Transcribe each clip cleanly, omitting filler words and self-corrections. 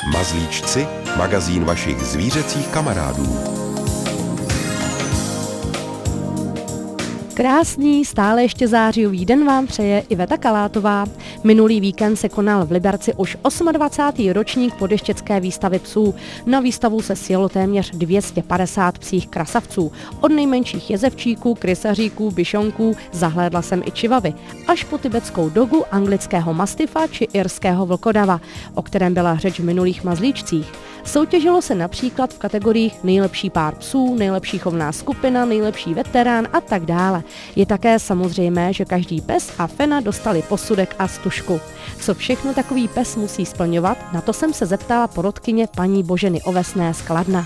Mazlíčci, magazín vašich zvířecích kamarádů. Krásný, stále ještě zářijový den vám přeje Iveta Kalátová. Minulý víkend se konal v Liberci už 28. ročník podještěcké výstavy psů. Na výstavu se sjelo téměř 250 psích krasavců. Od nejmenších jezevčíků, krysaříků, bišonků, zahlédla jsem i čivavy, až po tibetskou dogu, anglického mastifa či irského vlkodava, o kterém byla řeč v minulých mazlíčcích. Soutěžilo se například v kategoriích nejlepší pár psů, nejlepší chovná skupina, nejlepší veterán a tak dále. Je také samozřejmé, že každý pes a fena dostali posudek a stužku. Co všechno takový pes musí splňovat, na to jsem se zeptala porodkyně paní Boženy Ovesné z Kladna.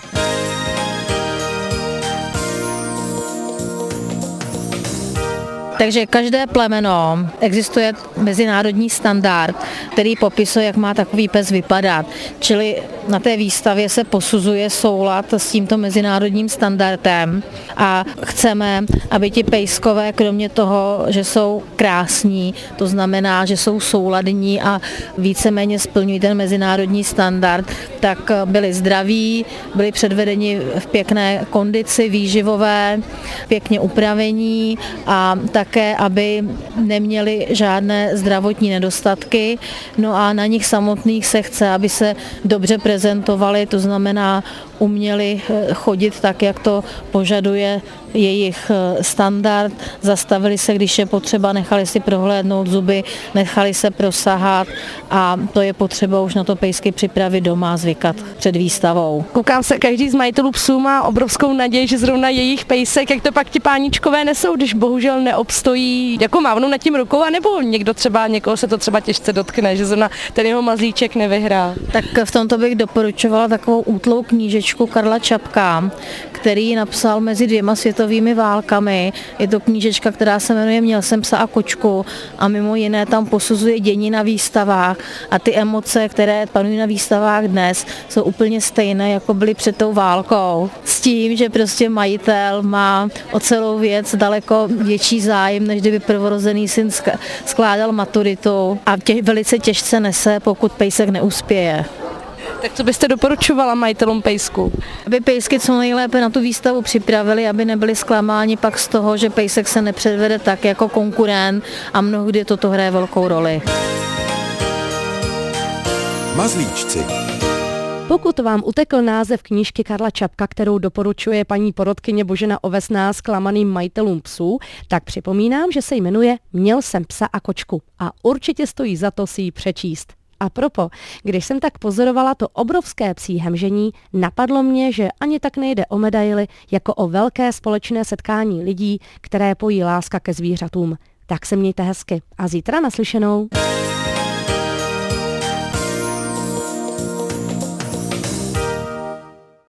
Takže každé plemeno existuje mezinárodní standard, který popisuje, jak má takový pes vypadat. Čili na té výstavě se posuzuje soulad s tímto mezinárodním standardem a chceme, aby ti pejskové, kromě toho, že jsou krásní, to znamená, že jsou souladní a víceméně splňují ten mezinárodní standard, tak byli zdraví, byli předvedeni v pěkné kondici výživové, pěkně upravení a také, aby neměli žádné zdravotní nedostatky. No a na nich samotných se chce, aby se dobře prezentovali, to znamená uměli chodit tak, jak to požaduje jejich standard, zastavili se, když je potřeba, nechali si prohlédnout zuby, nechali se prosahat a to je potřeba už na to pejsky připravit doma, zvykat před výstavou. Koukám se, každý z majitelů psů má obrovskou naději, že zrovna jejich pejsek, jak to pak ti páničkové nesou, když bohužel neobstojí, jako mávnou nad tím rukou, anebo někoho se to třeba těžce dotkne, že zrovna ten jeho mazlíček nevyhrá. Tak v tomto bych doporučovala takovou útlou knížečku Karla Čapka, který napsal mezi 2 světovými válkami. Je to knížečka, která se jmenuje Měl jsem psa a kočku a mimo jiné tam posuzuje dění na výstavách a ty emoce, které panují na výstavách dnes, jsou úplně stejné, jako byly před tou válkou. S tím, že prostě majitel má o celou věc daleko větší zájem, než kdyby prvorozený syn skládal maturitu a velice těžce nese, pokud pejsek neuspěje. Tak co byste doporučovala majitelům pejsku? Aby pejsky co nejlépe na tu výstavu připravili, aby nebyli zklamáni pak z toho, že pejsek se nepředvede tak jako konkurent a mnohdy toto hraje velkou roli. Mazlíčci. Pokud vám utekl název knížky Karla Čapka, kterou doporučuje paní porodkyně Božena Ovesná zklamaným majitelům psů, tak připomínám, že se jmenuje Měl jsem psa a kočku a určitě stojí za to si ji přečíst. A propo, když jsem tak pozorovala to obrovské psí hemžení, napadlo mě, že ani tak nejde o medaily, jako o velké společné setkání lidí, které pojí láska ke zvířatům. Tak se mějte hezky a zítra naslyšenou.